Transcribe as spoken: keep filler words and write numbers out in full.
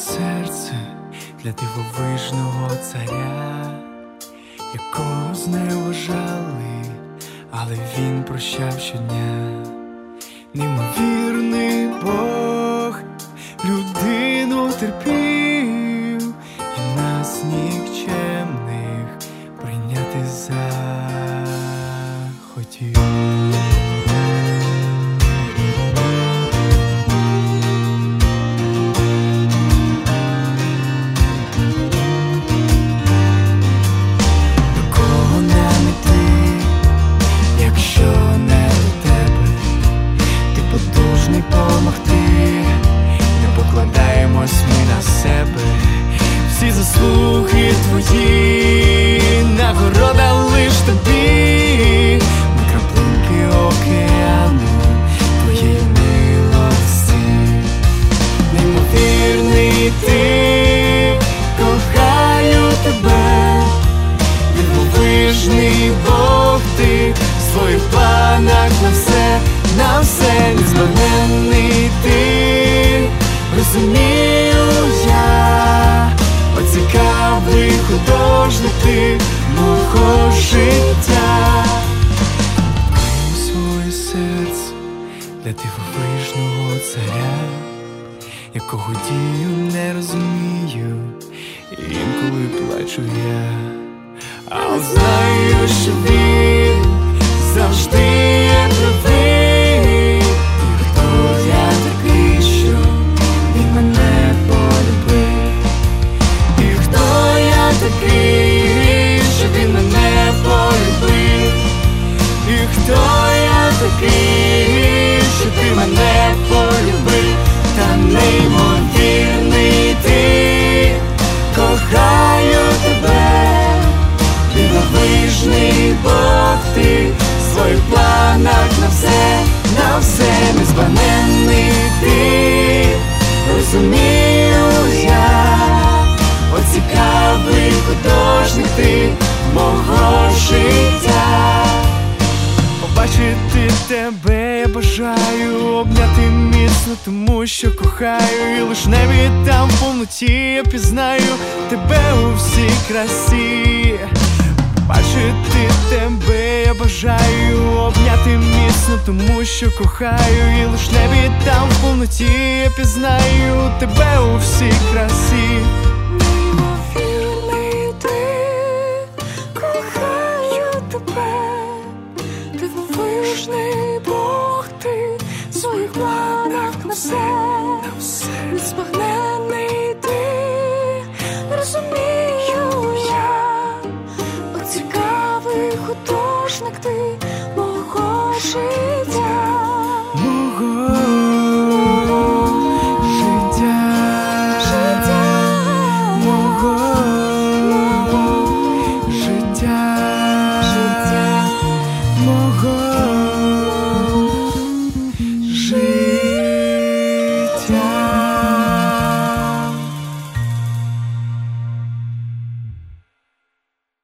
серце для дивовижного царя, якого зневажали, але він прощав щодня. Неймовірний Бог людину терпів і нас нікчемних прийняти захотів. Ми на себе, всі заслуги твої, нагорода лиш тобі. Ми краплинки океану твоєї милості. Неймовірний ти, кохаю тебе, дивовижний Бог ти, в своїх планах на все, на все незбагненний ти. Розумію я, оцікавий художник ти мого життя. Відкрию своє серце для дивовижного царя, якого дію не розумію, інколи плачу я, але знаю, що він завжди є правий. І хто я такий, що він мене полюбив? І хто я такий, що він мене полюбив? І хто я такий, що ти мене полюбив? Та неймовірний ти, кохаю тебе, дивовижний Бог ти, в своїх планах на все, на все незбагненний ти. Розумію я, оцікавий художник ти мого життя. Побачити тебе я бажаю, обняти міцно, тому що кохаю. І лиш небі там в повноті я пізнаю тебе у всій красі. Побачити тебе я бажаю, обняти міцно, тому що кохаю. І лиш небі там в повноті я пізнаю тебе у всій красі.